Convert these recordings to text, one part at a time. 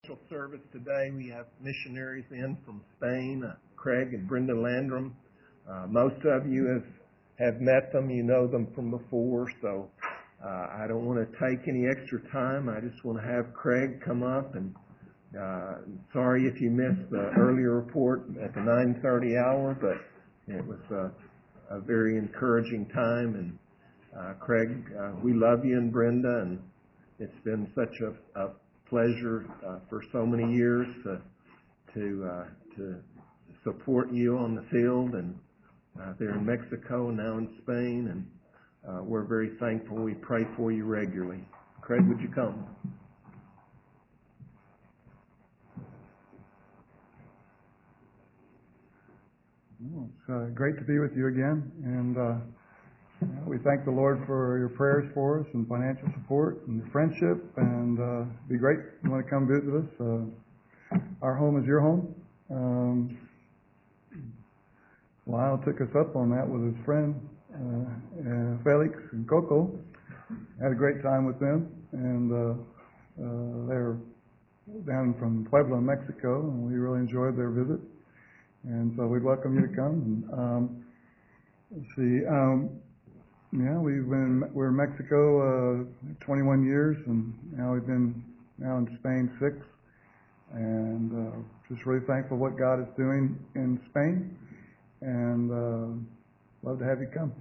service today. We have missionaries in from Spain, Craig and Brenda Landrum. Most of you have met them. You know them from before, so I don't want to take any extra time. I just want to have Craig come up, and sorry if you missed the earlier report at the 9:30 hour, but it was a very encouraging time. And Craig, we love you and Brenda, and it's been such a pleasure for so many years to support you on the field and there in Mexico and now in Spain, and we're very thankful. We pray for you regularly. Craig, would you come? It's great to be with you again, and we thank the Lord for your prayers for us and financial support and your friendship, and it'd be great if you want to come visit us. Our home is your home. Lyle took us up on that with his friend Felix and Coco. Had a great time with them, and they're down from Puebla, Mexico, and we really enjoyed their visit. And so we'd welcome you to come. And, let's see. We're in Mexico 21 years, and now we've been in Spain 6, and just really thankful for what God is doing in Spain, and love to have you come.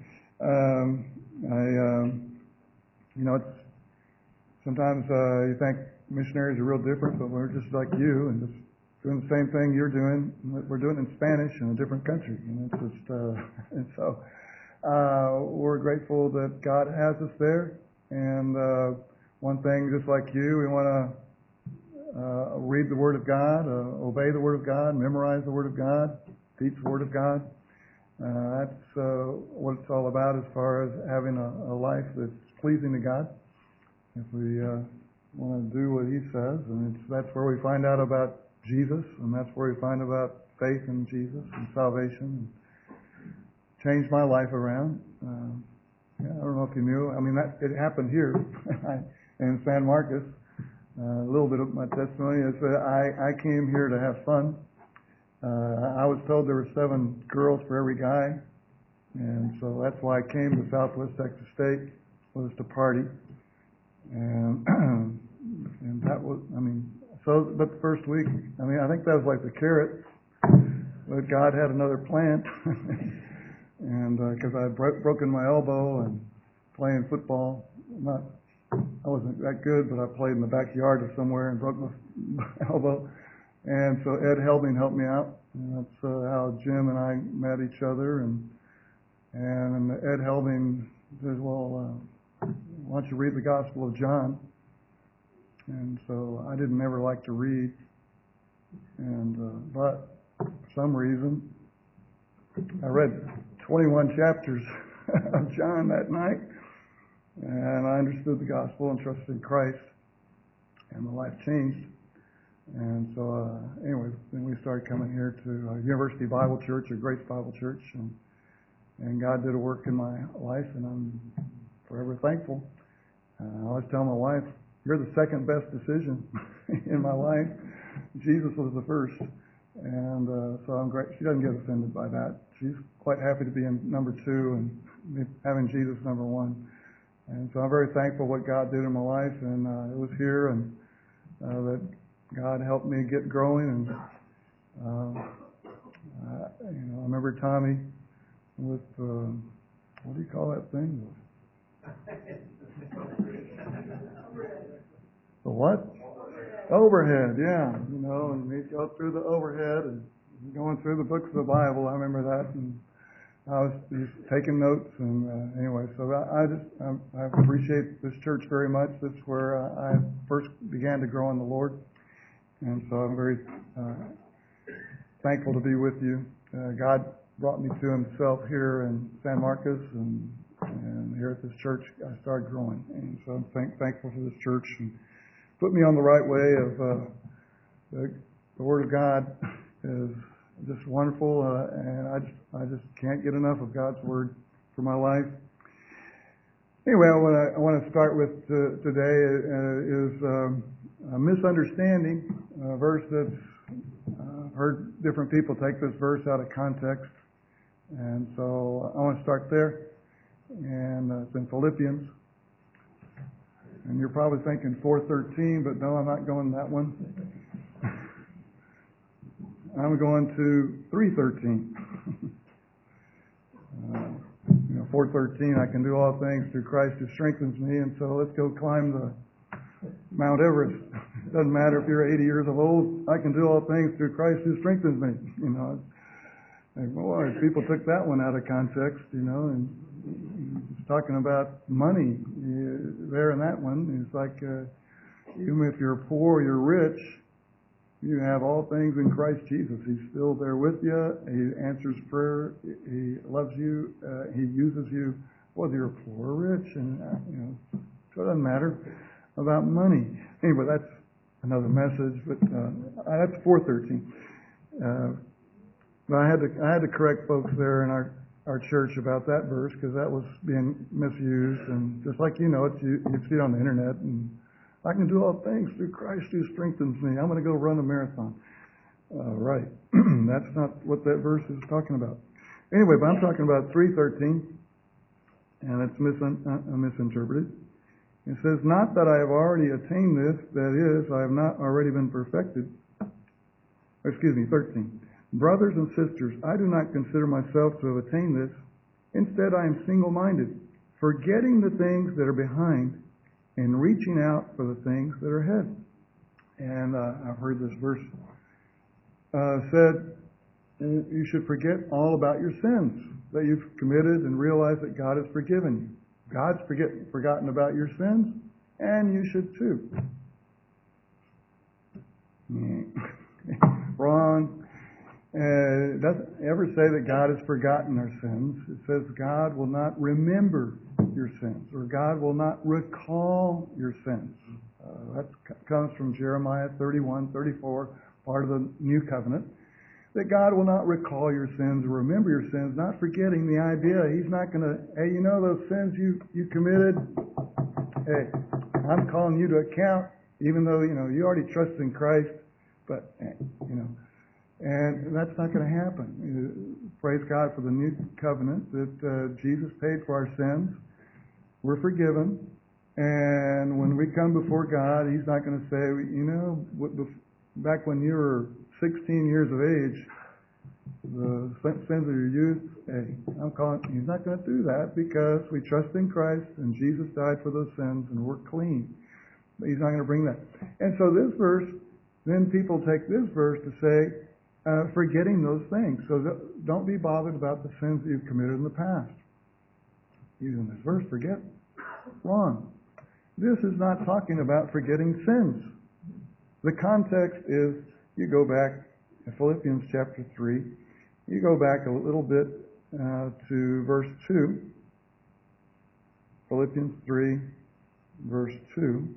It's sometimes you think missionaries are real different, but we're just like you, and just doing the same thing you're doing. We're doing it in Spanish in a different country, and it's just and so. We're grateful that God has us there, and one thing, just like you, we want to read the Word of God, obey the Word of God, memorize the Word of God, teach the Word of God. That's what it's all about as far as having a life that's pleasing to God. If we want to do what He says, and that's where we find out about Jesus, and that's where we find about faith in Jesus and salvation. Changed my life around. I don't know if you knew. I mean, it happened here in San Marcos. A little bit of my testimony is that I came here to have fun. I was told there were 7 girls for every guy, and so that's why I came to Southwest Texas State, was to party. And that was, but the first week, I think that was like the carrot, but God had another plan. And because I had broken my elbow and playing football, I wasn't that good, but I played in the backyard or somewhere and broke my elbow. And so Ed Helbing helped me out, and that's how Jim and I met each other. And Ed Helbing says, "Well, why don't you read the Gospel of John?" And so I didn't ever like to read, and but for some reason I read 21 chapters of John that night, and I understood the gospel and trusted in Christ, and my life changed. And so, anyway, then we started coming here to University Bible Church, or Grace Bible Church, and God did a work in my life, and I'm forever thankful. I always tell my wife, "You're the second best decision in my life. Jesus was the first." And so I'm great. She doesn't get offended by that. She's quite happy to be in number 2 and having Jesus number 1. And so I'm very thankful what God did in my life, and it was here, and that God helped me get growing. And I remember Tommy with what do you call that thing? The what? Overhead, yeah. And he'd go through the overhead and going through the books of the Bible. I remember that, and I was just taking notes. And anyway, so I appreciate this church very much. This is where I first began to grow in the Lord, and so I'm very thankful to be with you. God brought me to Himself here in San Marcos, and here at this church I started growing, and so I'm thankful for this church and put me on the right way of the Word of God is just wonderful, and I just can't get enough of God's Word for my life. Anyway, I want to start with today is a misunderstanding, a verse that's I've heard different people take this verse out of context, and so I want to start there, and it's in Philippians, and you're probably thinking 4:13, but no, I'm not going that one. I'm going to 3:13. 4:13, I can do all things through Christ who strengthens me, and so let's go climb the Mount Everest. It doesn't matter if you're 80 years old, I can do all things through Christ who strengthens me. And boy, people took that one out of context, and it's talking about money there in that one. It's like, even if you're poor, you're rich, you have all things in Christ Jesus. He's still there with you. He answers prayer. He loves you. He uses you, whether you're poor or rich. And, so it doesn't matter about money. Anyway, that's another message. But that's 4:13. But I had to correct folks there in our church about that verse because that was being misused. And just like you see it on the internet and I can do all things through Christ who strengthens me. I'm going to go run a marathon. Right. That's not what that verse is talking about. Anyway, but I'm talking about 3:13, and it's misinterpreted. It says, not that I have already attained this, that is, I have not already been perfected. 13. Brothers and sisters, I do not consider myself to have attained this. Instead, I am single-minded, forgetting the things that are behind and reaching out for the things that are ahead. And I've heard this verse said, you should forget all about your sins that you've committed and realize that God has forgiven you. God's forgotten about your sins, and you should too. Wrong. It doesn't ever say that God has forgotten our sins. It says God will not remember your sins, or God will not recall your sins. That comes from Jeremiah 31:34, part of the New Covenant. That God will not recall your sins or remember your sins, not forgetting the idea. He's not going to, hey, those sins you committed, hey, I'm calling you to account, even though, you already trusted in Christ, but, and that's not going to happen. Praise God for the New Covenant that Jesus paid for our sins. We're forgiven. And when we come before God, He's not going to say, back when you were 16 years of age, the sins of your youth, hey, He's not going to do that because we trust in Christ and Jesus died for those sins and we're clean. But He's not going to bring that. And so this verse, then people take this verse to say, forgetting those things. So don't be bothered about the sins that you've committed in the past. Using this verse, forget. Wrong. This is not talking about forgetting sins. The context is, you go back to Philippians chapter 3, you go back a little bit to verse 2. Philippians 3, verse 2.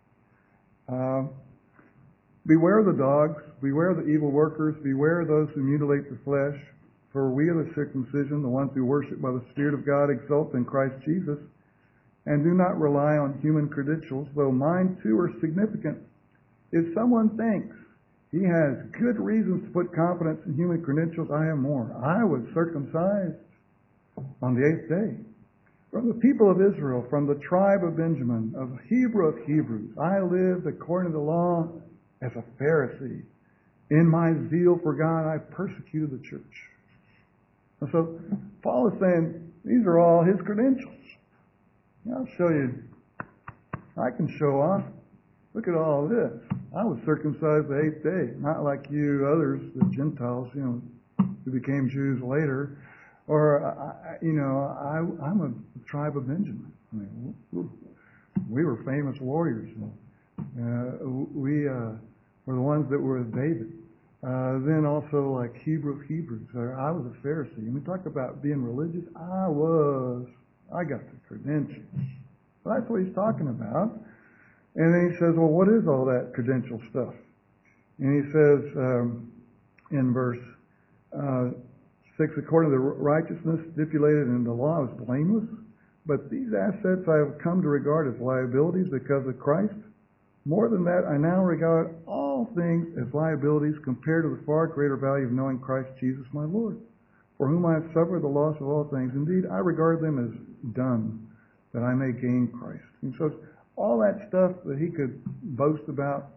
Beware the dogs, beware the evil workers, beware those who mutilate the flesh, for we are the circumcision, the ones who worship by the Spirit of God, exult in Christ Jesus, and do not rely on human credentials, though mine too are significant. If someone thinks he has good reasons to put confidence in human credentials, I have more. I was circumcised on the 8th day. From the people of Israel, from the tribe of Benjamin, of Hebrew of Hebrews, I lived according to the law as a Pharisee. In my zeal for God, I persecuted the church. And so Paul is saying, these are all his credentials. I'll show you. I can show off. Look at all this. I was circumcised the 8th day, not like you others, the Gentiles, who became Jews later. Or, I'm a tribe of Benjamin. I mean, we were famous warriors. We were the ones that were with David. Then also like Hebrew of Hebrews. I was a Pharisee. And we talk about being religious. I got the credentials. Well, that's what he's talking about. And then he says, well, what is all that credential stuff? And he says in verse 6, according to the righteousness stipulated in the law is blameless, but these assets I have come to regard as liabilities because of Christ. More than that, I now regard all things as liabilities compared to the far greater value of knowing Christ Jesus my Lord, for whom I have suffered the loss of all things. Indeed, I regard them as dung, that I may gain Christ. And so all that stuff that he could boast about,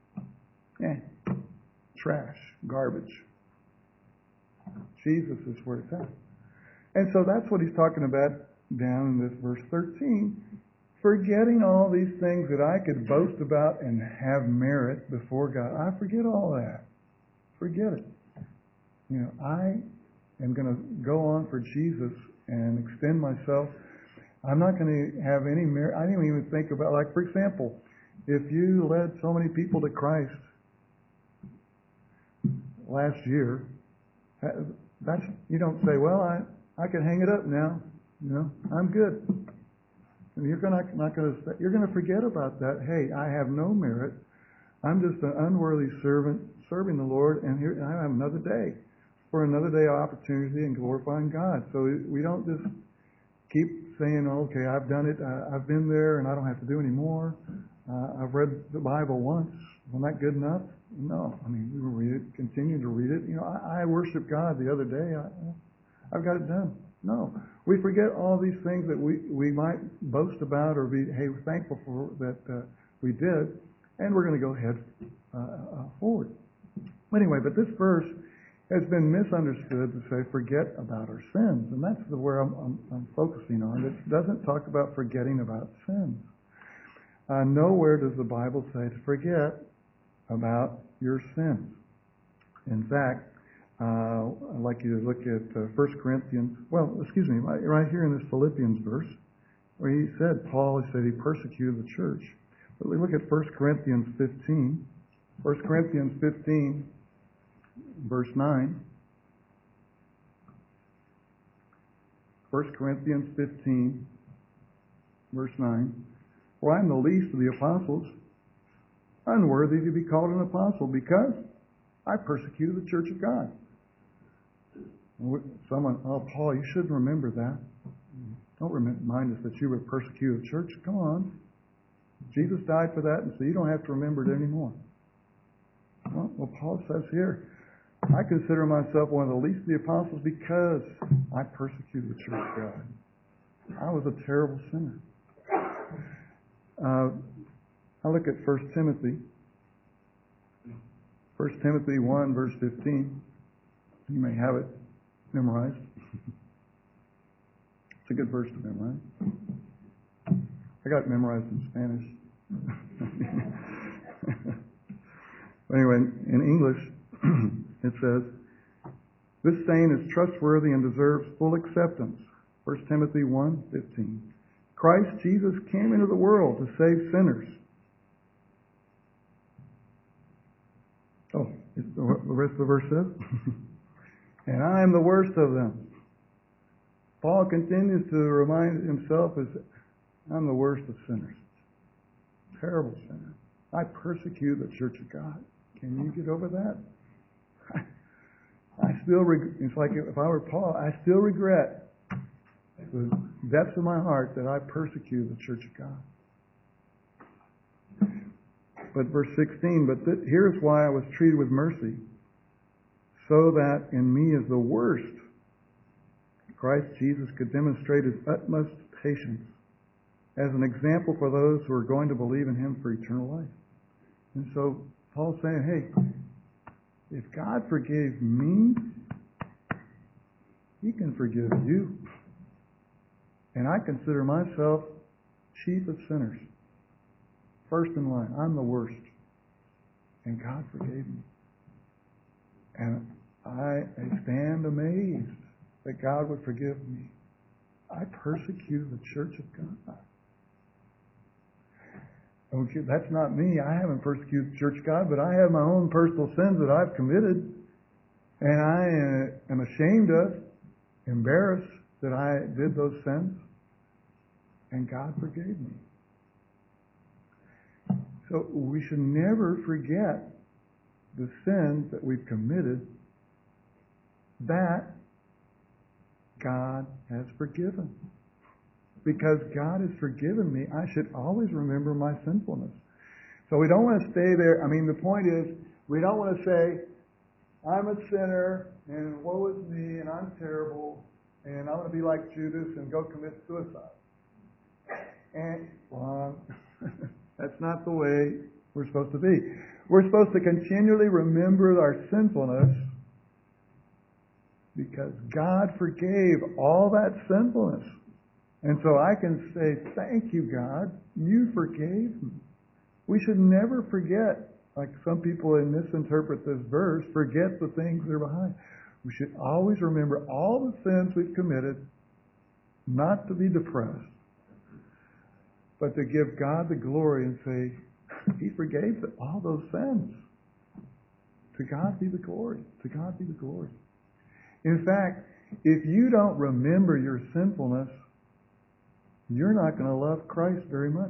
trash, garbage. Jesus is where it's at. And so that's what he's talking about down in this verse 13. Forgetting all these things that I could boast about and have merit before God. I forget all that. Forget it. I am going to go on for Jesus and extend myself. I'm not going to have any merit. I didn't even think about, like, for example, if you led so many people to Christ last year, that's, you don't say, well, I can hang it up now. I'm good. You're not going to. You're going to forget about that. Hey, I have no merit. I'm just an unworthy servant serving the Lord, and here I have another day for another day of opportunity and glorifying God. So we don't just keep saying, okay, I've done it. I've been there, and I don't have to do any more. I've read the Bible once. Well, not good enough? No. I mean, we will read it, continue to read it. I worshiped God the other day. I've got it done. No. We forget all these things that we might boast about or be, hey, we're thankful for that we did, and we're going to go ahead forward. Anyway, but this verse has been misunderstood to say forget about our sins, and that's where I'm focusing on. It doesn't talk about forgetting about sins. Nowhere does the Bible say to forget about your sins. In fact, I'd like you to look at 1 Corinthians, right here in this Philippians verse, where he said, Paul said he persecuted the church. But we look at 1 Corinthians 15. 1 Corinthians 15, verse 9. 1 Corinthians 15, verse 9. For I am the least of the apostles, unworthy to be called an apostle, because I persecuted the church of God. Someone, Paul, you shouldn't remember that. Don't remind us that you were persecuted the church. Come on. Jesus died for that, and so you don't have to remember it anymore. Well, Paul says here, I consider myself one of the least of the apostles because I persecuted the church of God. I was a terrible sinner. I look at 1 Timothy. 1 Timothy 1, verse 15. You may have it memorized. It's a good verse to memorize. I got it memorized in Spanish. Anyway, in English, it says, this saying is trustworthy and deserves full acceptance. 1 Timothy 1:15. Christ Jesus came into the world to save sinners. Oh, the rest of the verse says, and I am the worst of them. Paul continues to remind himself as I'm the worst of sinners. Terrible sinner. I persecute the church of God. Can you get over that? It's like if I were Paul, I still regret the depths of my heart that I persecuted the church of God. But verse 16, here's why I was treated with mercy, so that in me as the worst, Christ Jesus could demonstrate his utmost patience as an example for those who are going to believe in him for eternal life. And so Paul's saying, hey, if God forgave me, he can forgive you. And I consider myself chief of sinners. First in line. I'm the worst. And God forgave me. And I stand amazed that God would forgive me. I persecuted the church of God. Okay, that's not me. I haven't persecuted the church of God, but I have my own personal sins that I've committed. And I am ashamed of, embarrassed that I did those sins. And God forgave me. So we should never forget the sins that we've committed that God has forgiven. Because God has forgiven me, I should always remember my sinfulness. So we don't want to stay there. I mean, the point is, we don't want to say, I'm a sinner, and woe is me, and I'm terrible, and I'm going to be like Judas and go commit suicide. And, well, that's not the way we're supposed to be. We're supposed to continually remember our sinfulness because God forgave all that sinfulness. And so I can say, thank you, God, you forgave me. We should never forget, like some people misinterpret this verse, forget the things that are behind. We should always remember all the sins we've committed, not to be depressed, but to give God the glory and say, He forgave all those sins. To God be the glory. To God be the glory. In fact, if you don't remember your sinfulness, you're not going to love Christ very much.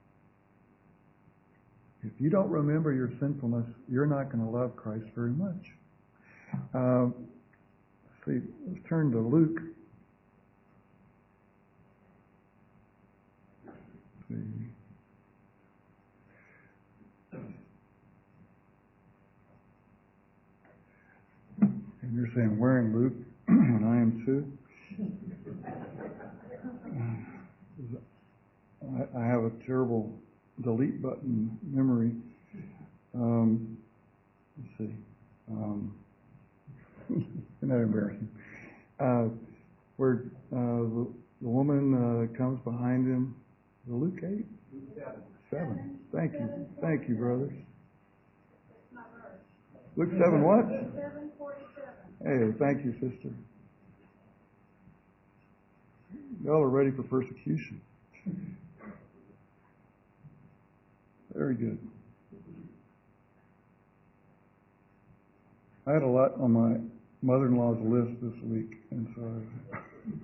If you don't remember your sinfulness, you're not going to love Christ very much. Let's turn to Luke. Let's see. And you're saying, where in Luke? When I am too? I have a terrible delete button memory. Let's see. Isn't that embarrassing? Where the woman comes behind him. Luke 8? 7. Thank you. Thank you, brothers. Luke 7 what? 7:47. Hey, thank you, sister. Y'all are ready for persecution. Very good. I had a lot on my mother-in-law's list this week, and so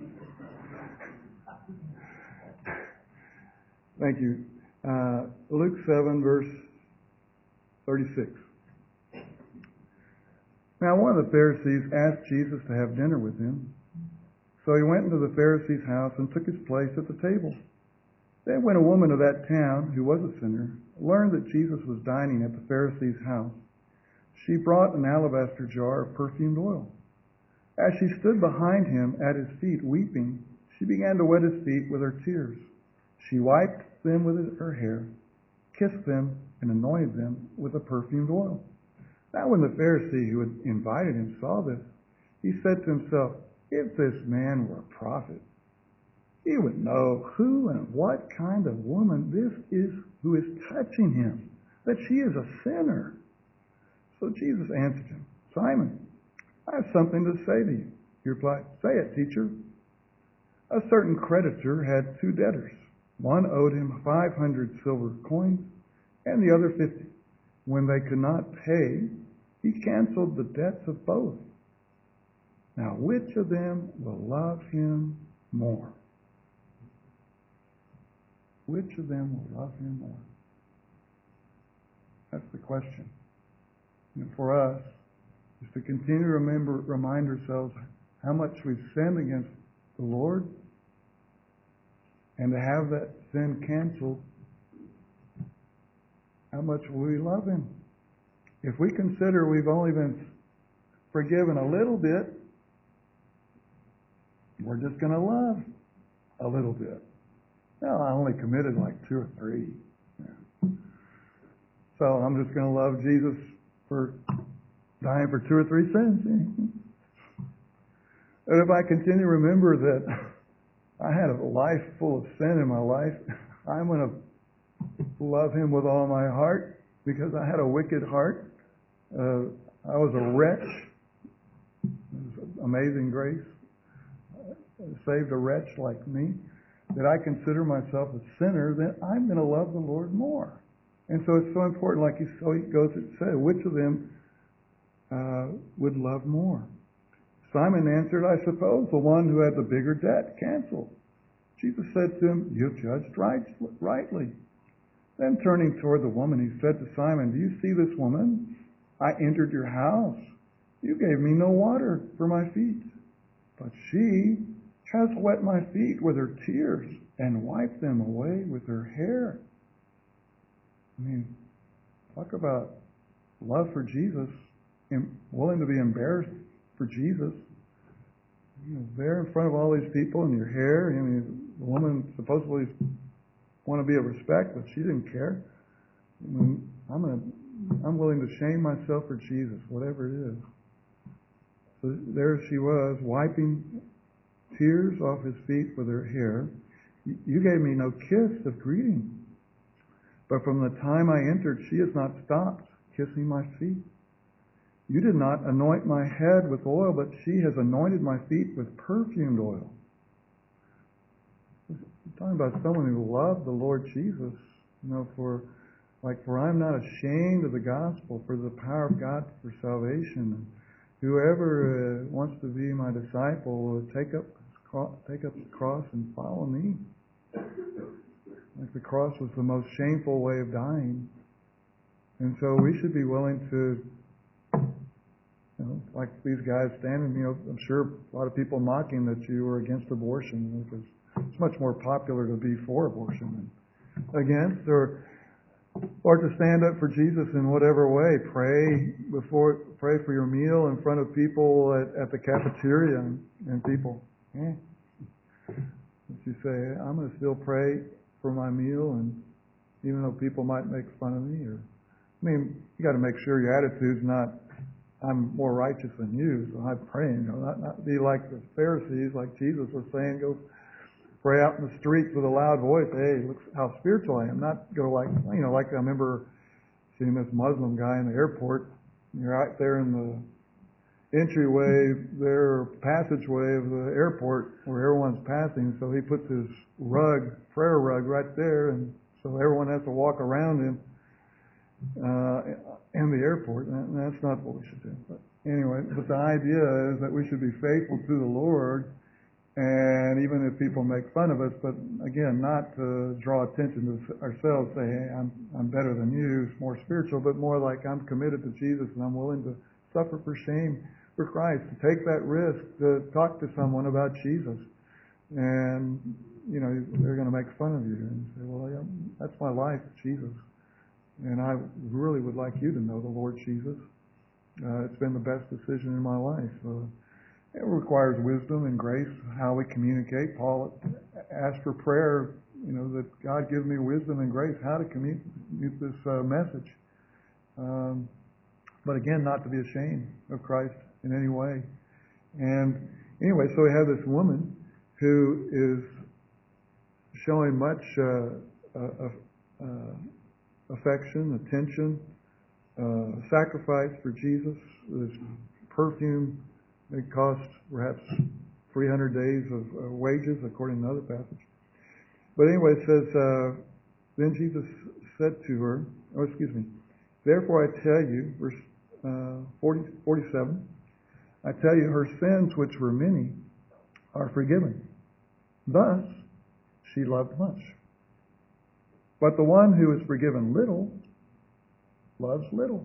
thank you. Luke 7, verse 36. Now one of the Pharisees asked Jesus to have dinner with him. So he went into the Pharisee's house and took his place at the table. Then when a woman of that town, who was a sinner, learned that Jesus was dining at the Pharisee's house, she brought an alabaster jar of perfumed oil. As she stood behind him at his feet weeping, she began to wet his feet with her tears. She wiped them with her hair, kissed them, and anointed them with the perfumed oil. Now when the Pharisee who had invited him saw this, he said to himself, if this man were a prophet, he would know who and what kind of woman this is who is touching him, that she is a sinner. So Jesus answered him, Simon, I have something to say to you. He replied, say it, teacher. A certain creditor had 2 debtors. One owed him 500 silver coins and the other 50. When they could not pay, he canceled the debts of both. Now, which of them will love him more? Which of them will love him more? That's the question. And for us, is to continue to remind ourselves how much we've sinned against the Lord, and to have that sin canceled, how much will we love him? If we consider we've only been forgiven a little bit, we're just going to love a little bit. Well, I only committed like 2 or 3. Yeah. So I'm just going to love Jesus for dying for 2 or 3 sins. And if I continue to remember that I had a life full of sin in my life, I'm going to love him with all my heart because I had a wicked heart. I was a wretch. It was amazing grace. Saved a wretch like me, that I consider myself a sinner, then I'm going to love the Lord more. And so it's so important, like he goes to say, which of them would love more? Simon answered, I suppose the one who had the bigger debt canceled. Jesus said to him, you have judged rightly. Then turning toward the woman, he said to Simon, do you see this woman? I entered your house. You gave me no water for my feet, but she has wet my feet with her tears and wiped them away with her hair. I mean, talk about love for Jesus, and willing to be embarrassed for Jesus. There in front of all these people in your hair. The woman supposedly want to be of respect, but she didn't care. I'm willing to shame myself for Jesus, whatever it is. So there she was, wiping tears off his feet with her hair. You gave me no kiss of greeting. But from the time I entered, she has not stopped kissing my feet. You did not anoint my head with oil, but she has anointed my feet with perfumed oil. You're talking about someone who loved the Lord Jesus, for I'm not ashamed of the gospel, for the power of God for salvation. Whoever wants to be my disciple will take up the cross and follow me. Like the cross was the most shameful way of dying. And so we should be willing to, like these guys standing, I'm sure a lot of people mocking that you were against abortion, because it's much more popular to be for abortion than against, or to stand up for Jesus in whatever way. Pray for your meal in front of people at the cafeteria, and people, you say, I'm going to still pray for my meal, and even though people might make fun of me, you got to make sure your attitude's not, I'm more righteous than you, so I'm praying. Not be like the Pharisees, like Jesus was saying, go pray out in the streets with a loud voice. Hey, look how spiritual I am. Not go like I remember seeing this Muslim guy in the airport. You're out there in the entryway, passageway of the airport where everyone's passing. So he puts his prayer rug right there, and so everyone has to walk around him in the airport. And that's not what we should do. But anyway, the idea is that we should be faithful to the Lord. And even if people make fun of us, but again, not to draw attention to ourselves, say, hey, I'm better than you, it's more spiritual, but more like I'm committed to Jesus and I'm willing to suffer for shame for Christ, to take that risk, to talk to someone about Jesus. And, they're going to make fun of you and say, well, yeah, that's my life, Jesus. And I really would like you to know the Lord Jesus. It's been the best decision in my life. It requires wisdom and grace, how we communicate. Paul asked for prayer, that God give me wisdom and grace, how to communicate this message. But again, not to be ashamed of Christ in any way. And anyway, so we have this woman who is showing much affection, attention, sacrifice for Jesus. This perfume, it cost perhaps 300 days of wages, according to another passage. But anyway, it says, then Jesus said to her, therefore I tell you, verse 47, I tell you, her sins, which were many, are forgiven. Thus, she loved much. But the one who is forgiven little, loves little.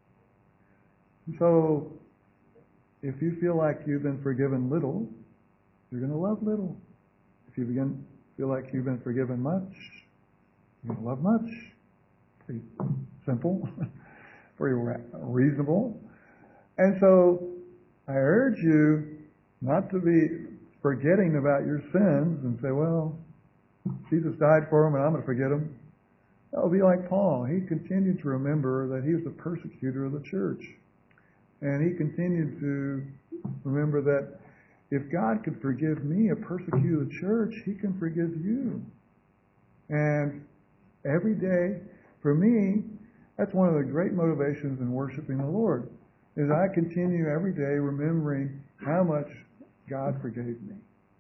So, if you feel like you've been forgiven little, you're going to love little. If you feel like you've been forgiven much, you're going to love much. Pretty simple, pretty reasonable. And so, I urge you not to be forgetting about your sins and say, well, Jesus died for them and I'm going to forget them. That would be like Paul. He continued to remember that he was the persecutor of the church. And he continued to remember that if God could forgive me, a persecutor of the church, he can forgive you. And every day, for me, that's one of the great motivations in worshiping the Lord, is I continue every day remembering how much God forgave me.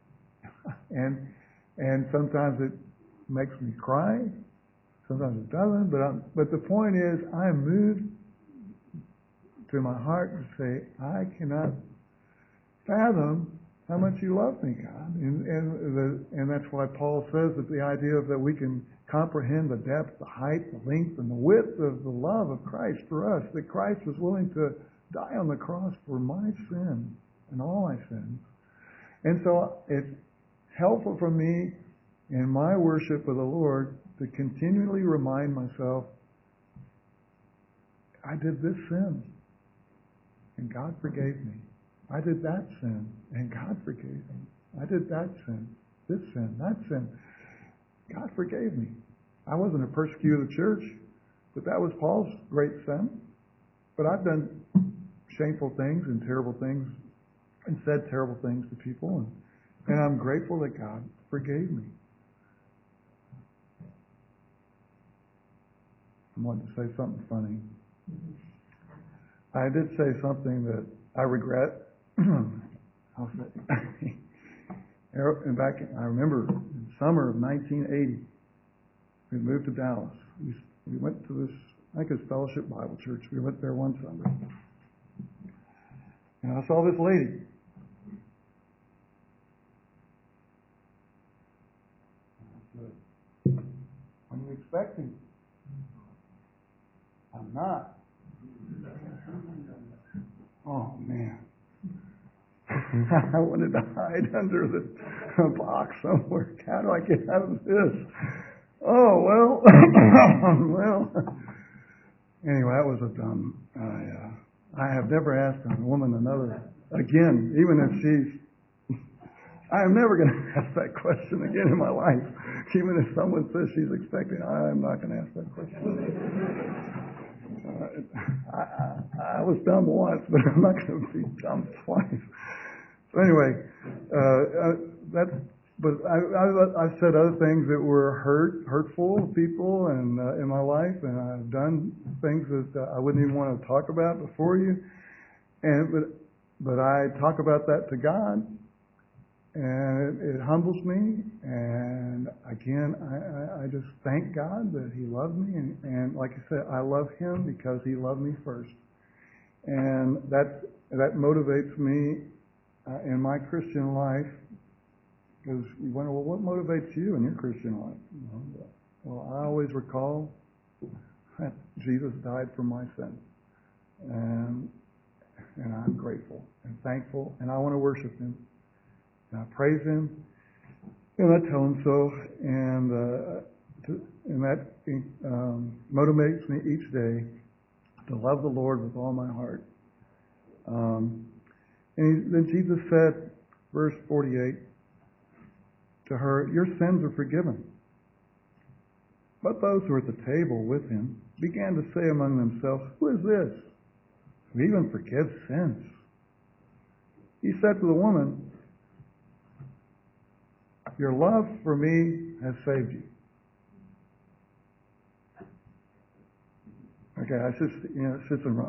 And sometimes it makes me cry, sometimes it doesn't, but the point is, I'm moved to my heart to say, I cannot fathom how much you love me, God. And that's why Paul says that the idea of that we can comprehend the depth, the height, the length, and the width of the love of Christ for us, that Christ was willing to die on the cross for my sin and all my sins. And so it's helpful for me in my worship of the Lord to continually remind myself I did this sin, and God forgave me. I did that sin, and God forgave me. I did that sin, this sin, that sin. God forgave me. I wasn't a persecutor of the church, but that was Paul's great sin. But I've done shameful things and terrible things and said terrible things to people, and I'm grateful that God forgave me. I wanted to say something funny. I did say something that I regret. I'll say. And back, I remember in summer of 1980, we moved to Dallas. We went to this, I think it's Fellowship Bible Church. We went there one summer. And I saw this lady. I said, "What are you expecting?" "I'm not." Oh, man. I wanted to hide under the box somewhere. How do I get out of this? Oh, well. Well. Anyway, that was a dumb. I have never asked a woman another again, even if she's. I am never going to ask that question again in my life. Even if someone says she's expecting, I'm not going to ask that question. I was dumb once, but I'm not going to be dumb twice. So anyway, But I've said other things that were hurtful to people and in my life, and I've done things that I wouldn't even want to talk about before you. But I talk about that to God, and it humbles me. And again, I just thank God that He loved me, and like I said, I love Him because He loved me first, and that motivates me in my Christian life. Because you wonder, well, what motivates you in your Christian life? Well, I always recall that Jesus died for my sins, and I'm grateful and thankful, and I want to worship Him, and I praise Him, and I tell Him so, and that motivates me each day to love the Lord with all my heart. And then Jesus said, verse 48. To her, your sins are forgiven. But those who were at the table with Him began to say among themselves, who is this who even forgives sins? He said to the woman, your love for me has saved you. Okay, I just, sits and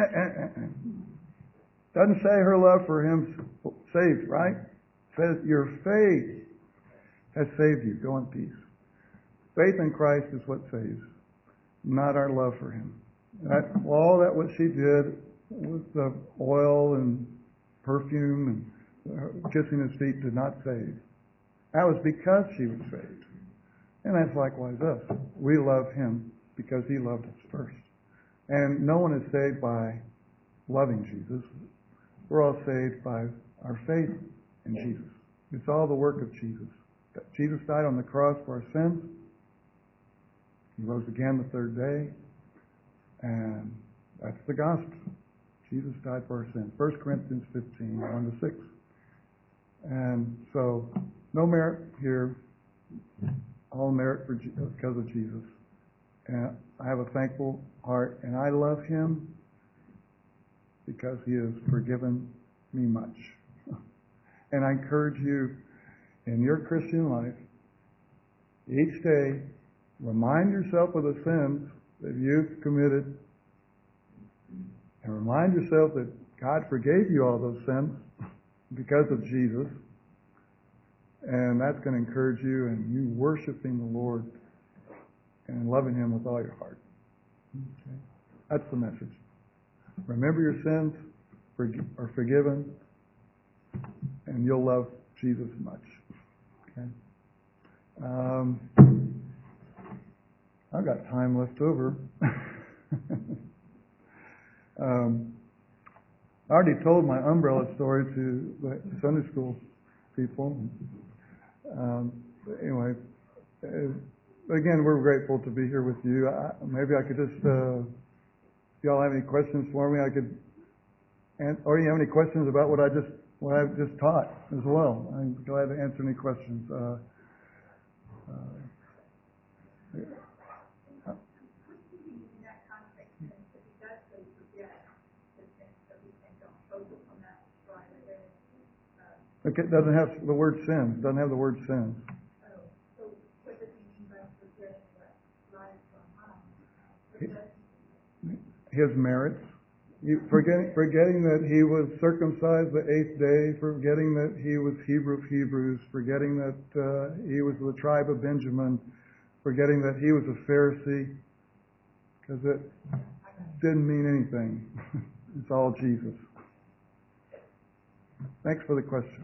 doesn't say her love for Him saved, right? It says your faith has saved you. Go in peace. Faith in Christ is what saves, not our love for Him. All that what she did with the oil and perfume and kissing His feet did not save. That was because she was saved. And that's likewise us. We love Him because He loved us first. And no one is saved by loving Jesus. We're all saved by our faith in Jesus. It's all the work of Jesus. Jesus died on the cross for our sins. He rose again the third day. And that's the gospel. Jesus died for our sins. 1 Corinthians 15, 1-6. And so, no merit here. All merit because of Jesus. And I have a thankful heart. And I love Him because He has forgiven me much. And I encourage you, in your Christian life, each day, remind yourself of the sins that you've committed, and remind yourself that God forgave you all those sins because of Jesus, and that's going to encourage you in you worshiping the Lord and loving Him with all your heart. Okay? That's the message. Remember your sins are forgiven, and you'll love Jesus much. Okay. I've got time left over. I already told my umbrella story to the Sunday school people. Anyway, again, we're grateful to be here with you. Maybe I could just y'all have any questions for me, I could, or you have any questions about what I've just taught as well. I'm glad to answer any questions. Okay, it doesn't have the word sins. It doesn't have the word sins. His merits. Forgetting that he was circumcised the 8th day, forgetting that he was Hebrew of Hebrews, forgetting that he was of the tribe of Benjamin, forgetting that he was a Pharisee, because it didn't mean anything. It's all Jesus. Thanks for the question.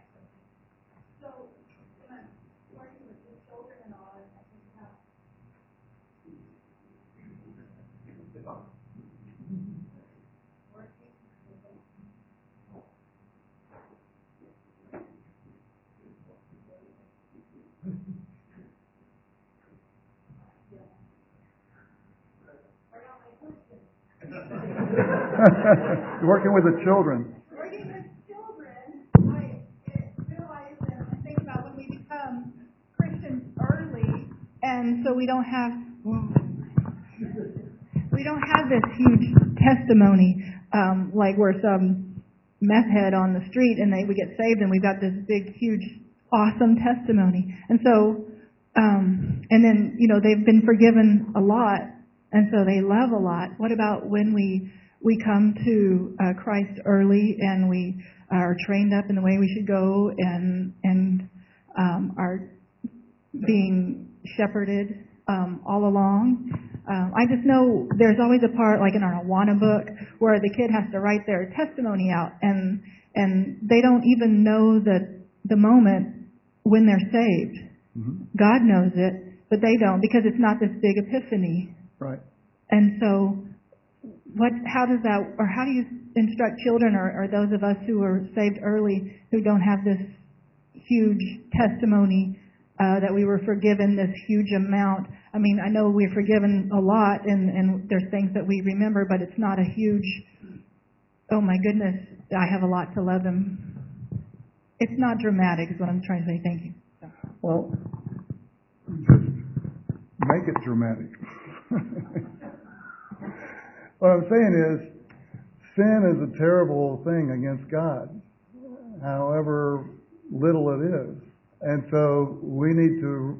Working with the children. Working with children, I realize and think about when we become Christians early, and so we don't have this huge testimony like we're some meth head on the street and we get saved and we've got this big, huge, awesome testimony. And so, and then they've been forgiven a lot, and so they love a lot. What about when we come to Christ early and we are trained up in the way we should go and are being shepherded all along? I just know there's always a part, like in our Awana book, where the kid has to write their testimony out, and they don't even know the moment when they're saved. Mm-hmm. God knows it, but they don't, because it's not this big epiphany. Right. And so, how do you instruct children or those of us who are saved early who don't have this huge testimony that we were forgiven this huge amount? I mean, I know we're forgiven a lot, and there's things that we remember, but it's not a huge, oh my goodness, I have a lot to love him. It's not dramatic is what I'm trying to say. Thank you. Well, just make it dramatic. What I'm saying is, sin is a terrible thing against God, however little it is. And so we need to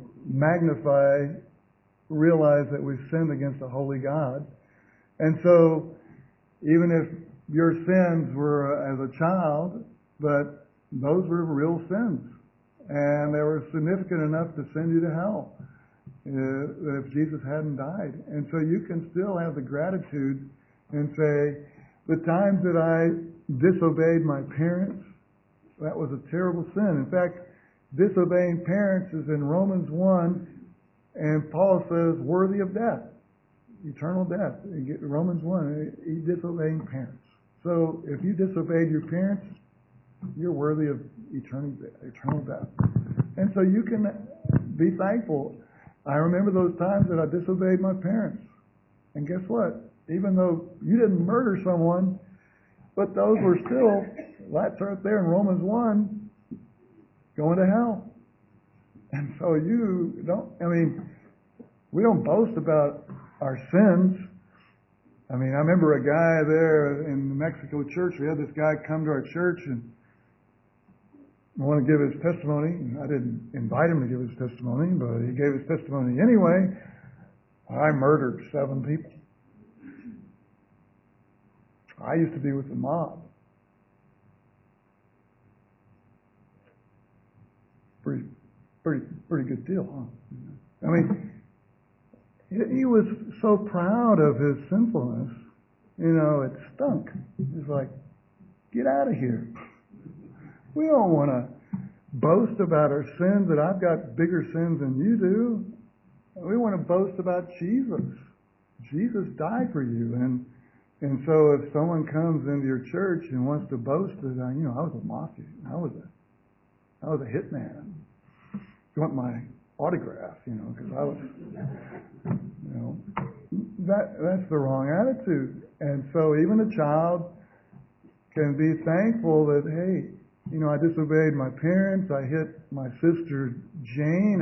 realize that we've sinned against a holy God. And so even if your sins were as a child, but those were real sins, and they were significant enough to send you to hell if Jesus hadn't died. And so you can still have the gratitude and say, the times that I disobeyed my parents, that was a terrible sin. In fact, disobeying parents is in Romans 1, and Paul says, worthy of death, eternal death. Romans 1, disobeying parents. So if you disobeyed your parents, you're worthy of eternal death. And so you can be thankful. I remember those times that I disobeyed my parents. And guess what? Even though you didn't murder someone, but those were still, that's right there in Romans 1, going to hell. And so we don't boast about our sins. I remember a guy there in the Mexico church. We had this guy come to our church and want to give his testimony. I didn't invite him to give his testimony, but he gave his testimony anyway. I murdered 7 people. I used to be with the mob. Pretty good deal, huh? He was so proud of his sinfulness. It stunk. He's like, get out of here. We don't want to boast about our sins, that I've got bigger sins than you do. We want to boast about Jesus. Jesus died for you. And so if someone comes into your church and wants to boast that, I was a mafia. I was a hitman. You want my autograph, because I was, that's the wrong attitude. And so even a child can be thankful that, hey, you know, I disobeyed my parents, I hit my sister Jane,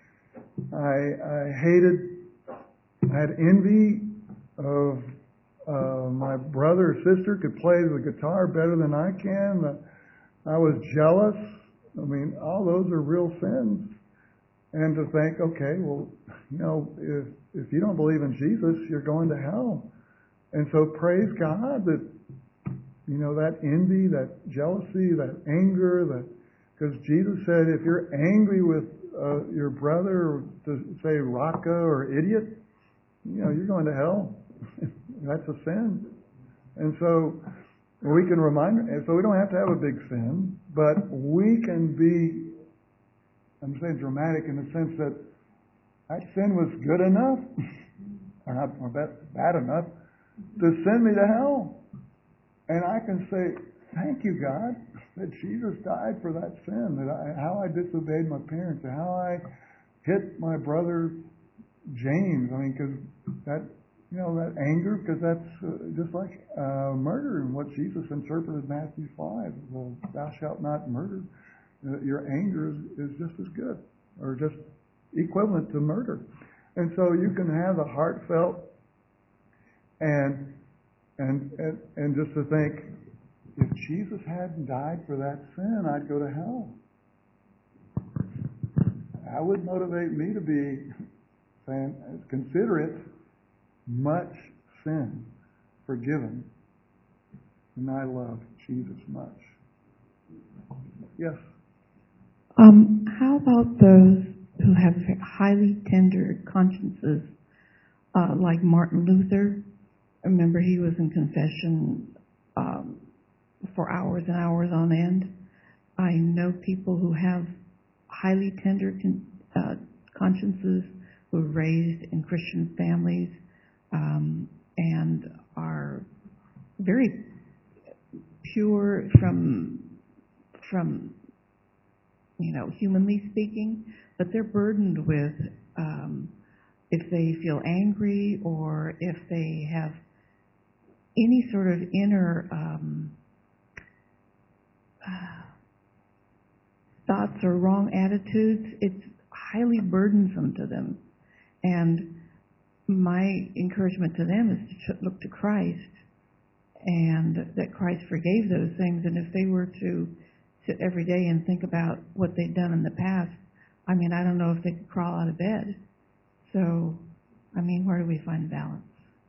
I had envy of my brother or sister could play the guitar better than I can. I was jealous. I mean, all those are real sins. And to think, okay, well, you know, if you don't believe in Jesus, you're going to hell. And so praise God that, you know, that envy, that jealousy, that anger, because Jesus said if you're angry with your brother, to say raka or idiot, you know, you're going to hell. That's a sin. And so we can remind, so we don't have to have a big sin, but we can be, I'm saying dramatic in the sense that sin was good enough, or bad enough, to send me to hell. And I can say, thank you, God, that Jesus died for that sin, how I disobeyed my parents, and how I hit my brother James. I mean, because that, you know, that anger, because that's just like murder, and what Jesus interpreted Matthew 5. Well, thou shalt not murder. Your anger is just as good, or just equivalent to murder. And so you can have the heartfelt and just to think, if Jesus hadn't died for that sin, I'd go to hell. That would motivate me to be saying, consider it much sin forgiven, and I love Jesus much. Yes? How about those who have highly tender consciences, like Martin Luther? Remember, he was in confession for hours and hours on end. I know people who have highly tender consciences, who were raised in Christian families, and are very pure from you know, humanly speaking, but they're burdened with if they feel angry or if they have any sort of inner thoughts or wrong attitudes, it's highly burdensome to them. And my encouragement to them is to look to Christ, and that Christ forgave those things. And if they were to sit every day and think about what they'd done in the past, I mean, I don't know if they could crawl out of bed. So, I mean, where do we find balance?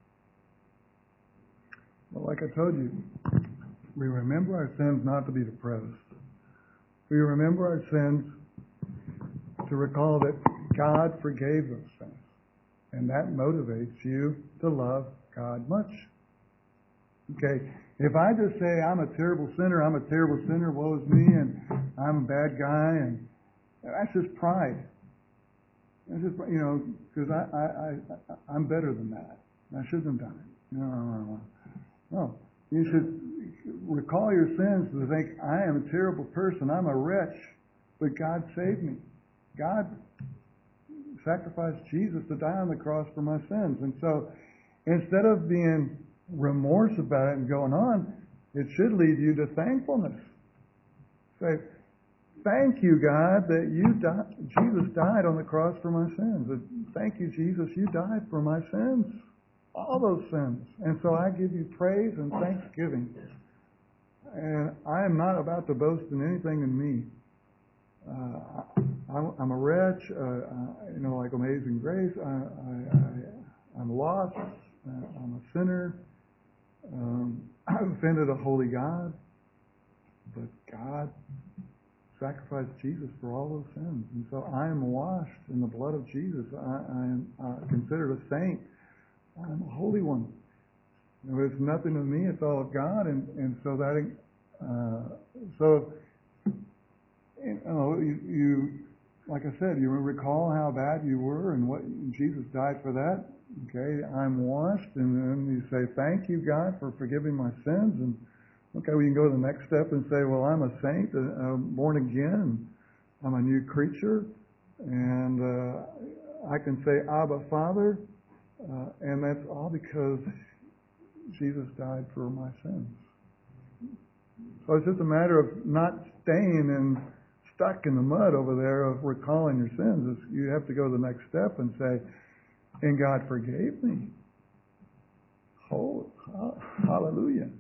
Well, like I told you, we remember our sins not to be depressed. We remember our sins to recall that God forgave those sins. And that motivates you to love God much. Okay, if I just say I'm a terrible sinner, woe is me, and I'm a bad guy, and that's just pride. That's just, you know, because I'm better than that. I shouldn't have done it. No, you should recall your sins to think, I am a terrible person, I'm a wretch, but God saved me. God sacrificed Jesus to die on the cross for my sins. And so instead of being remorse about it and going on, it should lead you to thankfulness. Say, thank you, God, that Jesus died on the cross for my sins. Thank you, Jesus, you died for my sins. All those sins. And so I give you praise and thanksgiving. And I am not about to boast in anything in me. I'm a wretch, you know, like Amazing Grace. I'm lost. I'm a sinner. I've offended a holy God. But God sacrificed Jesus for all those sins. And so I am washed in the blood of Jesus. I am considered a saint. I'm a holy one. You know, it's nothing of me, it's all of God. And so that, you know, you, like I said, you recall how bad you were and what Jesus died for that. Okay, I'm washed, and then you say, thank you, God, for forgiving my sins. And okay, we can go to the next step and say, well, I'm a saint, born again, and I'm a new creature, and I can say, Abba, Father, And that's all because Jesus died for my sins. So it's just a matter of not staying stuck in the mud over there of recalling your sins. You have to go to the next step and say, and God forgave me. Oh, hallelujah.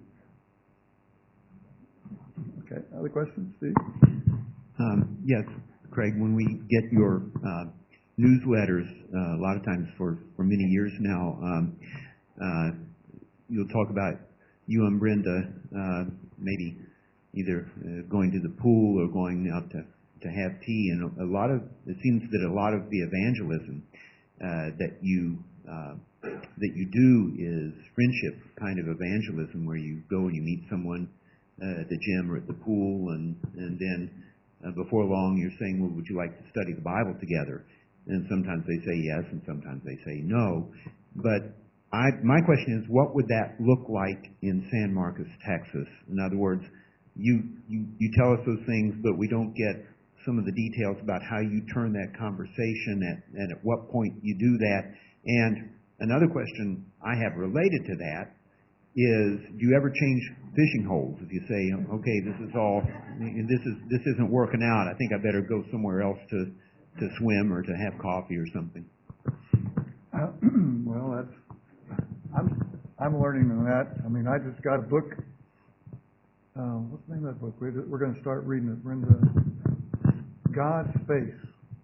Okay, other questions, Steve? Yes, Craig, when we get your newsletters, a lot of times for many years now, you'll talk about you and Brenda maybe either going to the pool or going out to have tea, and it seems that a lot of the evangelism that you do is friendship kind of evangelism, where you go and you meet someone at the gym or at the pool, and then before long you're saying, well, would you like to study the Bible together? And sometimes they say yes, and sometimes they say no. But my question is, what would that look like in San Marcos, Texas? In other words, you tell us those things, but we don't get some of the details about how you turn that conversation and at what point you do that. And another question I have related to that is, do you ever change fishing holes? If you say, okay, this isn't working out, I think I better go somewhere else to swim or to have coffee or something. Well, I'm learning on that. I mean, I just got a book. What's the name of that book? We're going to start reading it. Brenda, God's Space.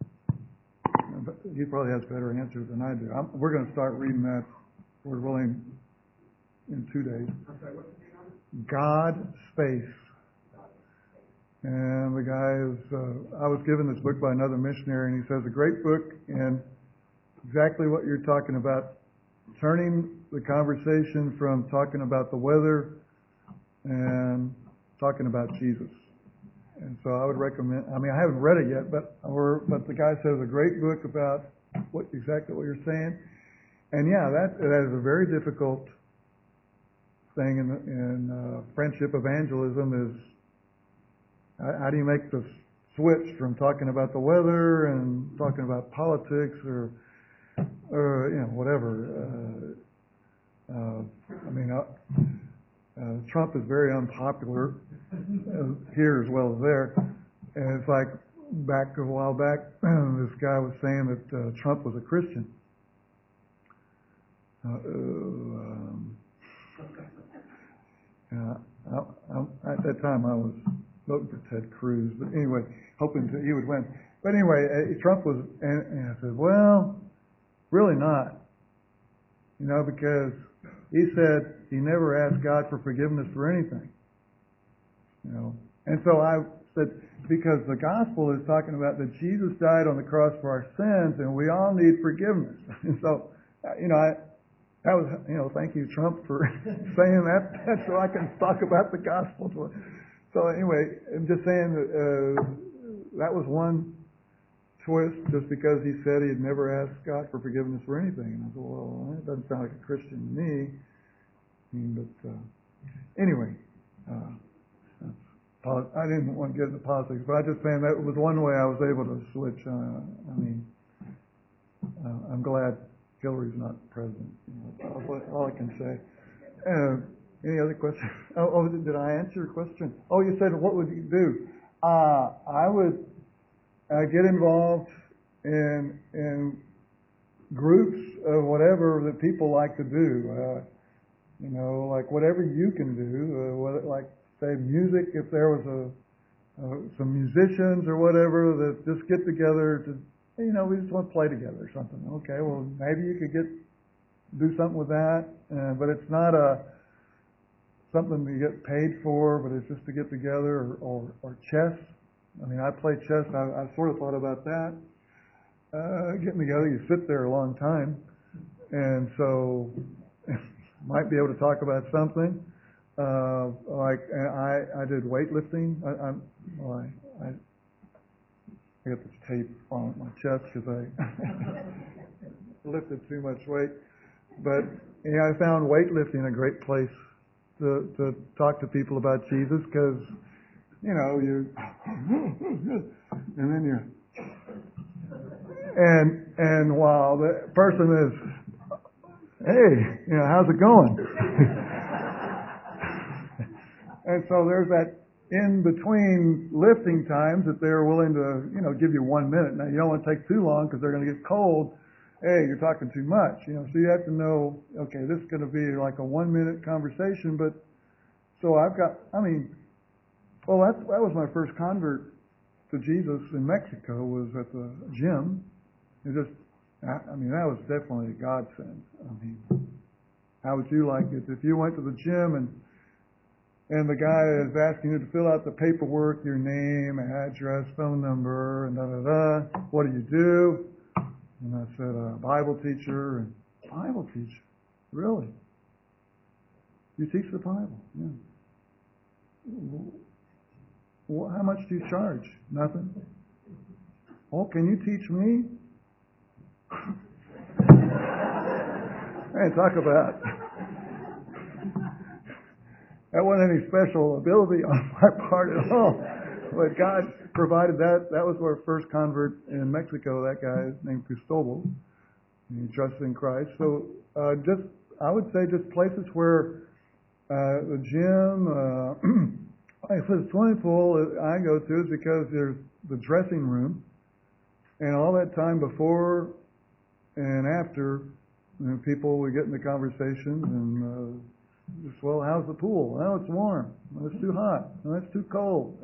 He probably has better answers than I do. We're going to start reading that. We're willing in 2 days. God Space. And the guy I was given this book by another missionary, and he says, a great book, and exactly what you're talking about, turning the conversation from talking about the weather and talking about Jesus. And so I would recommend, I haven't read it yet, but the guy says a great book about exactly what you're saying. And yeah, that is a very difficult thing in friendship evangelism is, how do you make the switch from talking about the weather and talking about politics or whatever? Trump is very unpopular here as well as there. And it's like a while back, this guy was saying that Trump was a Christian. At that time I was voting for Ted Cruz, but anyway, hoping that he would win. But anyway, Trump was, and I said, well, really not. Because he said he never asked God for forgiveness for anything. And so I said, because the gospel is talking about that Jesus died on the cross for our sins, and we all need forgiveness. And so, that was, thank you, Trump, for saying that, so I can talk about the gospel. So anyway, I'm just saying that was one twist, just because he said he had never asked God for forgiveness for anything. And I thought, well, that doesn't sound like a Christian to me. But anyway, I didn't want to get into politics, but I just saying that was one way I was able to switch. I'm glad Hillary's not president. That's all I can say. Any other questions? Oh, did I answer your question? Oh, you said, what would you do? I would get involved in groups of whatever that people like to do. Like whatever you can do. Like say music, if there was some musicians or whatever that just get together to, we just want to play together or something. Okay, well maybe you could do something with that, but it's not something you get paid for, but it's just to get together, or chess. I play chess. I sort of thought about that. Getting together, you sit there a long time, and so might be able to talk about something. Like I did weightlifting. I got this tape on my chest because I lifted too much weight. But I found weightlifting a great place to talk to people about Jesus, because you and then you and while the person is hey, how's it going? And so there's that in between lifting times that they're willing to, give you 1 minute. Now you don't want to take too long because they're going to get cold. Hey, you're talking too much, So you have to know, okay, this is going to be like a 1 minute conversation. But so that was my first convert to Jesus in Mexico, was at the gym. That was definitely a godsend. How would you like it if you went to the gym and the guy is asking you to fill out the paperwork, your name, address, phone number, and da-da-da. What do you do? And I said, Bible teacher. And Bible teacher? Really? You teach the Bible? Yeah. Well, how much do you charge? Nothing? Oh, can you teach me? Man, talk about... That wasn't any special ability on my part at all. But God provided that. That was our first convert in Mexico, that guy named Cristobal. He trusted in Christ. So I would say just places where the gym, if the swimming pool I go to is because there's the dressing room. And all that time before and after, people would get into conversations and well, how's the pool? Well, it's warm. Well, it's too hot. Well, it's too cold.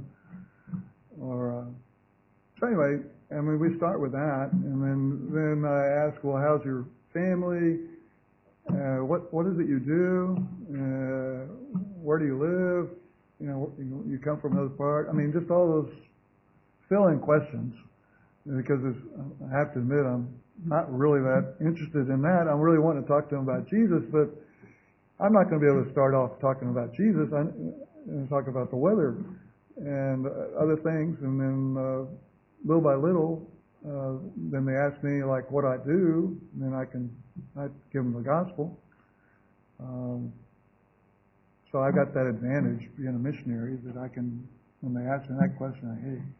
So anyway, we start with that, and then I ask, well, how's your family? What is it you do? Where do you live? You come from another part. Just all those fill-in questions, because I have to admit I'm not really that interested in that. I'm really wanting to talk to them about Jesus, but I'm not going to be able to start off talking about Jesus. I'm talk about the weather and other things, and then little by little, then they ask me like what I do, and then I give them the gospel. So I got that advantage being a missionary that I can, when they ask me that question,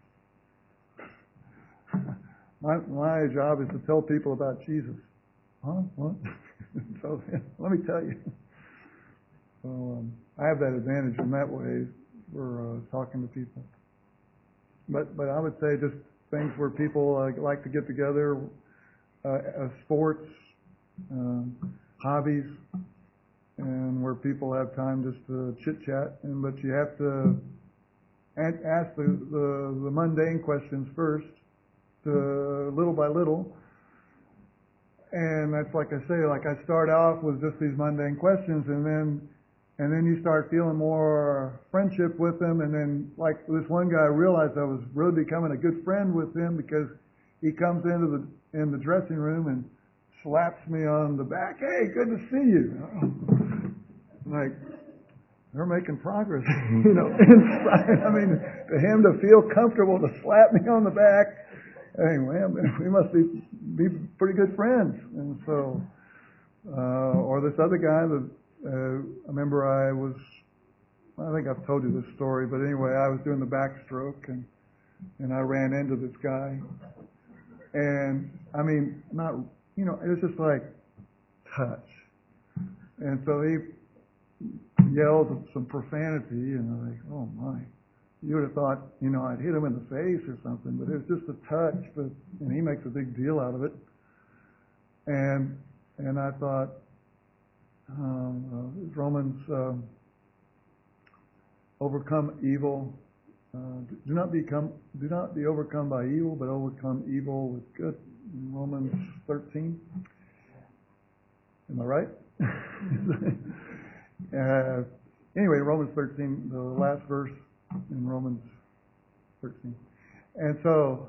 my job is to tell people about Jesus. Huh? What? So let me tell you. So I have that advantage in that way for talking to people. But I would say just things where people like to get together, sports, hobbies, and where people have time just to chit chat. But you have to ask the mundane questions first, little by little. And that's like I say, I start off with just these mundane questions, and then you start feeling more friendship with them. And then, like this one guy, I realized I was really becoming a good friend with him because he comes in the dressing room and slaps me on the back. Hey, good to see you. Like, they're making progress, inside. To him to feel comfortable to slap me on the back. Hey, man, we must be pretty good friends. And so, or this other guy that. I remember I think I've told you this story, but anyway, I was doing the backstroke and I ran into this guy. And it was just like touch. And so he yelled some profanity, and I'm like, oh my. You would have thought, I'd hit him in the face or something, but it was just a touch, and he makes a big deal out of it. And I thought, Romans, overcome evil. Do not be overcome by evil, but overcome evil with good. In Romans 13. Am I right? Anyway, Romans 13, the last verse in Romans 13. And so,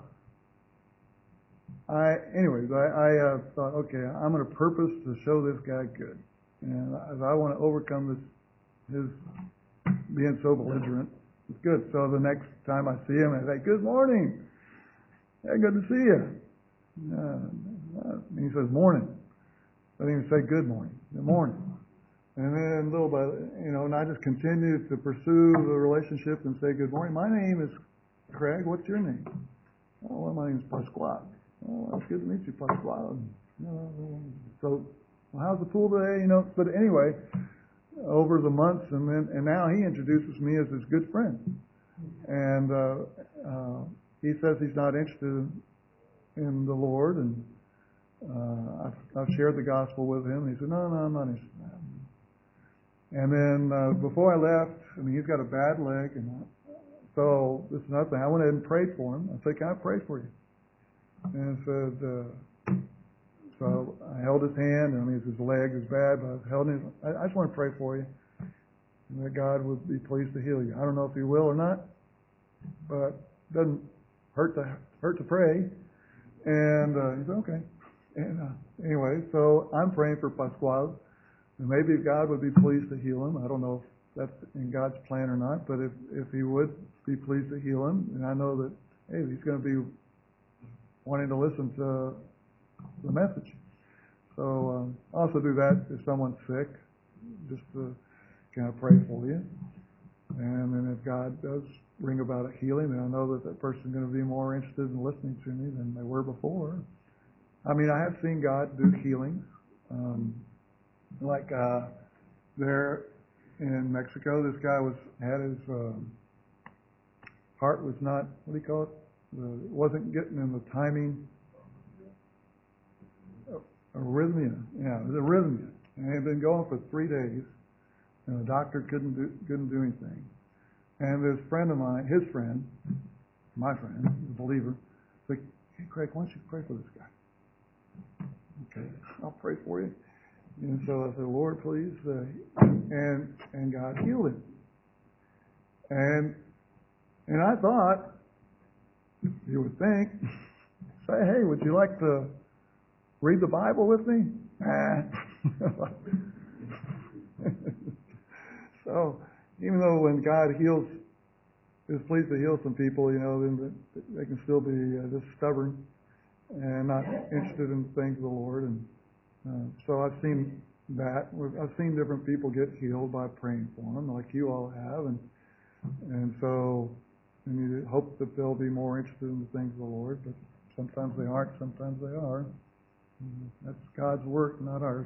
I thought, okay, I'm going to purpose to show this guy good. And I want to overcome his being so belligerent. It's good. So the next time I see him, I say, good morning. Hey, good to see you. And he says, morning. I didn't even say good morning. Good morning. And then little by, and I just continue to pursue the relationship and say, good morning. My name is Craig. What's your name? Oh, well, my name is Pasquale. Oh, it's good to meet you, Pasquale. So well, how's the pool today? You know, but anyway, over the months, and now he introduces me as his good friend. And he says he's not interested in the Lord, and I've shared the gospel with him. And he said, no, I'm not interested in that. And then before I left, I mean, he's got a bad leg, and so this is another thing. I went ahead and prayed for him. I said, can I pray for you? And I said, so I held his hand. I mean, his leg is bad, but I held his. I just want to pray for you, and that God would be pleased to heal you. I don't know if He will or not, but it doesn't hurt to pray. And he said, okay. And anyway, so I'm praying for Pasquale, and maybe God would be pleased to heal him. I don't know if that's in God's plan or not, but if He would be pleased to heal him, and I know that, hey, he's going to be wanting to listen to the message. So I also do that if someone's sick, just to kind of pray for you. And then if God does bring about a healing, then I know that that person's going to be more interested in listening to me than they were before. I mean, I have seen God do healings. Like there in Mexico, this guy had his heart was not, what do you call it? Wasn't getting in the timing. Arrhythmia. Yeah, it was arrhythmia. And it had been going for 3 days, and the doctor couldn't do anything. And this friend of mine, his friend, my friend, the believer, said, hey, Craig, why don't you pray for this guy? Okay, I'll pray for you. And so I said, Lord, please. And God healed him. And I thought, you would think, say, hey, would you like to read the Bible with me? So, even though when God is pleased to heal some people, you know, then they can still be just stubborn and not interested in the things of the Lord. And so I've seen that. I've seen different people get healed by praying for them, like you all have. And so and you hope that they'll be more interested in the things of the Lord, but sometimes they aren't, sometimes they are. That's God's work, not ours.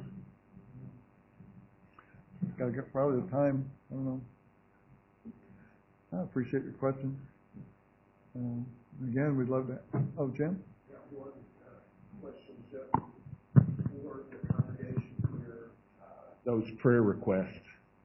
Got to get probably the time. I don't know. I appreciate your question. Again, we'd love to. Oh, Jim? Yeah, one question just for the congregation here. Those prayer requests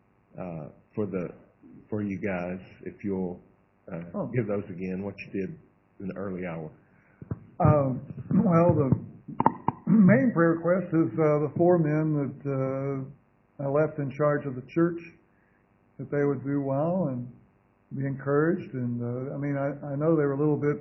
for you guys, if you'll give those again, what you did in the early hour. Well, the main prayer request is the 4 men that I left in charge of the church, that they would do well and be encouraged. And I mean, I know they were a little bit,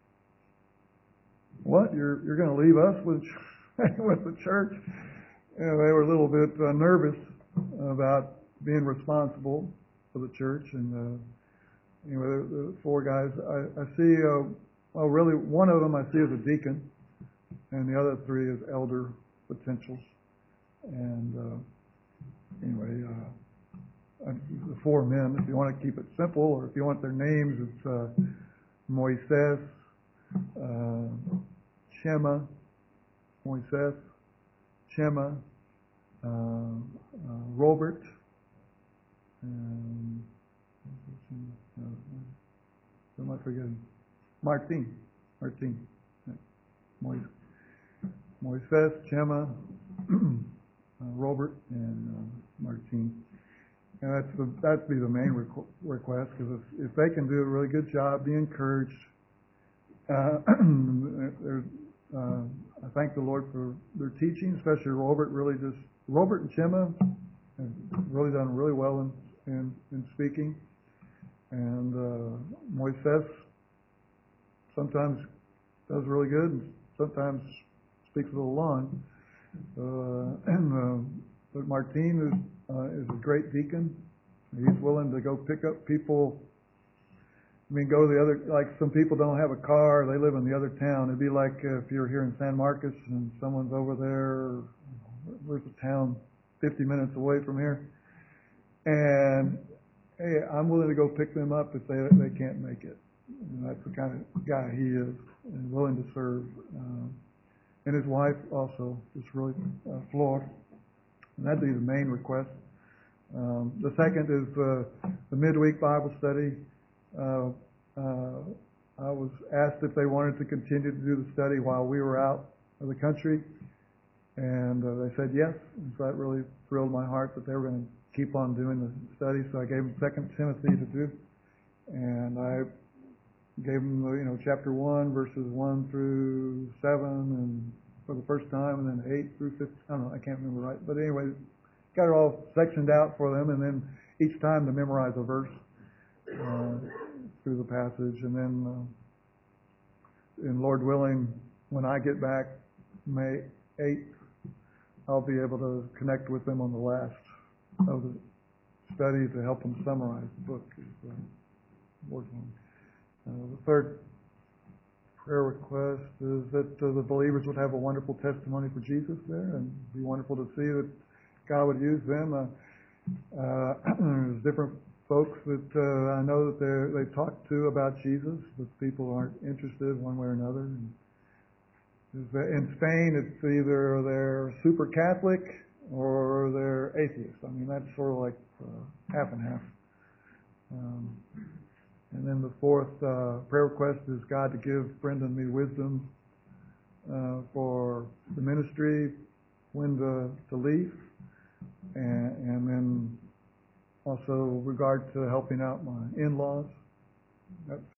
what, you're going to leave us with with the church? You know, they were a little bit nervous about being responsible for the church. And anyway, the 4 guys, I see, well, really, one of them I see as a deacon, and the other 3 as elder potentials. And anyway, the 4 men, if you want to keep it simple, or if you want their names, it's Moises, Chema, Robert, and who am I forgetting? Martin. Moises, Chema, Robert, and Martin. And that'd be the main request, because if they can do a really good job, be encouraged. I thank the Lord for their teaching, especially Robert and Chema have really done really well in speaking. And Moises sometimes does really good, and sometimes speaks a little long. But Martin is a great deacon. He's willing to go pick up people. I mean, go to the other, like some people don't have a car, they live in the other town. It'd be like if you're here in San Marcos and someone's over there, where's the town, 50 minutes away from here. And hey, I'm willing to go pick them up if they can't make it. And that's the kind of guy he is, and willing to serve. And his wife also, just really Flor. And that'd be the main request. The second is the midweek Bible study. I was asked if they wanted to continue to do the study while we were out of the country, and they said yes. And so that really thrilled my heart that they were going to keep on doing the study. So I gave them 2 Timothy to do, and I gave them chapter 1 verses 1 through 7, and for the first time, and then 8 through 15. I don't know, I can't remember right, but anyway, got it all sectioned out for them, and then each time to memorize a verse through the passage, and then, and Lord willing, when I get back May 8th, I'll be able to connect with them on the last of the study to help them summarize the book. The third prayer request is that the believers would have a wonderful testimony for Jesus there, and it'd be wonderful to see that God would use them. There's different folks that I know that they talk to about Jesus, but people aren't interested one way or another. In Spain, it's either they're super Catholic or they're atheists. I mean, that's sort of like half and half. And then the fourth prayer request is God to give Brenda and me wisdom for the ministry, when to leave, and then also regard to helping out my in-laws. That's